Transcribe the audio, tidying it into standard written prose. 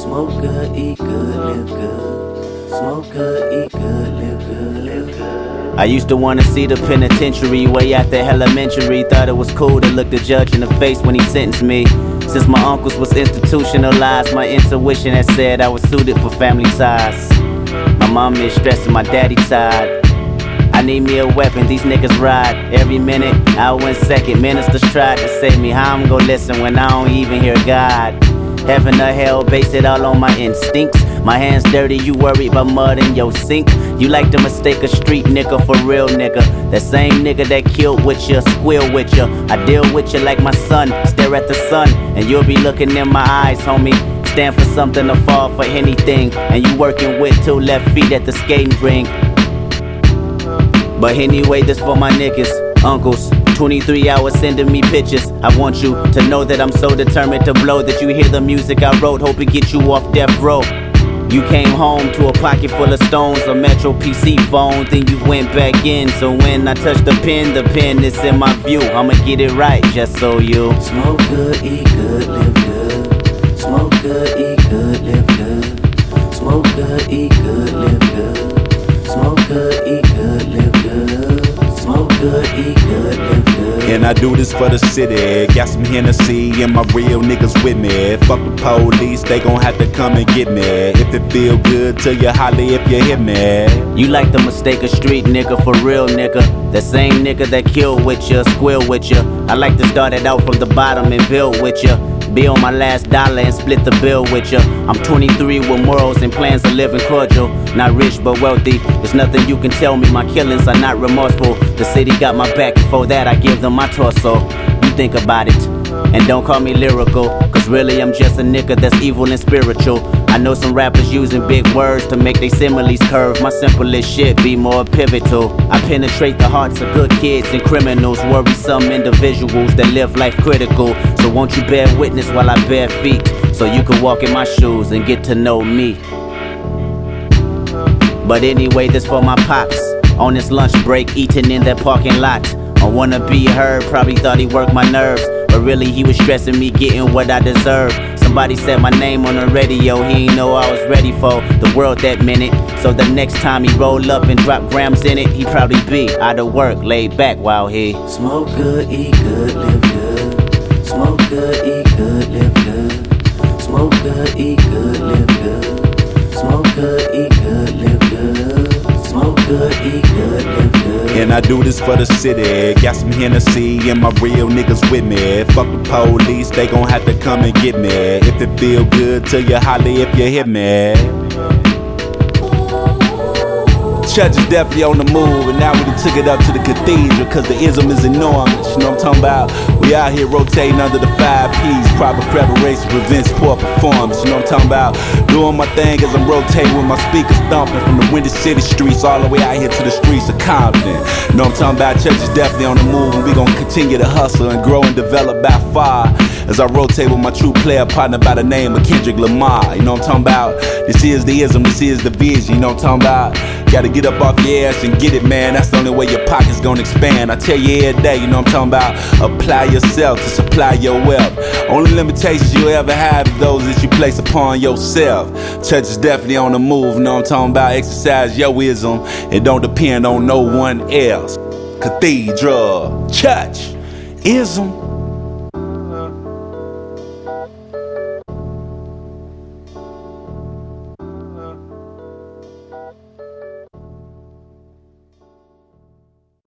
Smoke good, eat good, live good. Smoke good, eat good, live good, live good. I used to wanna see the penitentiary way after elementary. Thought it was cool to look the judge in the face when he sentenced me. Since my uncles was institutionalized, my intuition had said I was suited for family ties. My mom is stressing, my daddy tired. I need me a weapon, these niggas ride every minute, hour and second. Ministers tried to save me, how I'm gon' listen when I don't even hear God? Heaven or hell, base it all on my instincts. My hands dirty, you worried about mud in your sink. You like to mistake a street nigga for real nigga. That same nigga that killed with you, squeal with you. I deal with you like my son, stare at the sun, and you'll be looking in my eyes, homie. Stand for something or fall for anything. And you working with 2 left feet at the skating rink. But anyway, this for my niggas, uncles. 23 hours sending me pictures. I want you to know that I'm so determined to blow, that you hear the music I wrote, hope it gets you off death row. You came home to a pocket full of stones, a Metro PC phone, then you went back in. So when I touch the pen is in my view. I'ma get it right, just so you smoke good, eat good, live good. Smoke good, eat good, live good. Smoke good, eat good, live good. Smoke good, eat good, live good. Smoke good, eat good, live good. And I do this for the city. Got some Hennessy and my real niggas with me. Fuck the police, they gon' have to come and get me. If it feel good to you, holla if you hit me. You like to mistake a street nigga for real nigga. The same nigga that killed with you, squeal with you. I like to start it out from the bottom and build with you. Be on my last dollar and split the bill with ya. I'm 23 with morals and plans of living cordial. Not rich but wealthy, there's nothing you can tell me. My killings are not remorseful. The city got my back, and for that I give them my torso. You think about it, and don't call me lyrical, cause really I'm just a nigga that's evil and spiritual. I know some rappers using big words to make they similes curve. My simplest shit be more pivotal. I penetrate the hearts of good kids and criminals, worrisome individuals that live life critical. So won't you bear witness while I bare feet, so you can walk in my shoes and get to know me. But anyway, this for my pops, on this lunch break, eating in that parking lot. I wanna be heard, probably thought he worked my nerves, but really he was stressing me getting what I deserve. Somebody said my name on the radio, he ain't know I was ready for the world that minute. So the next time he roll up and drop grams in it, he probably be out of work, laid back while he smoke good, eat good, live good. Smoke good, eat good, live good. Smoke good, eat good, live good. Smoke good, eat good, live good. Smoke good, eat good, live good. And I do this for the city. Got some Hennessy and my real niggas with me. Fuck the police, they gon' have to come and get me. If it feel good to you, holla if you hit me. Church is definitely on the move, and now we done took it up to the cathedral, cause the ism is enormous, you know what I'm talking about? We out here rotating under the 5 P's, proper preparation prevents poor performance, you know what I'm talking about? Doing my thing as I'm rotating with my speakers thumping from the Windy City streets all the way out here to the streets of Compton. You know what I'm talking about? Church is definitely on the move, and we gon' continue to hustle and grow and develop by far as I rotate with my true player partner by the name of Kendrick Lamar. You know what I'm talking about? This is the ism, this is the vision, you know what I'm talking about? Gotta get up off your ass and get it, man. That's the only way your pocket's gonna expand. I tell you every day, you know what I'm talking about? Apply yourself to supply your wealth. Only limitations you'll ever have is those that you place upon yourself. Church is definitely on the move, you know what I'm talking about? Exercise your wisdom. It don't depend on no one else. Cathedral, church, ism.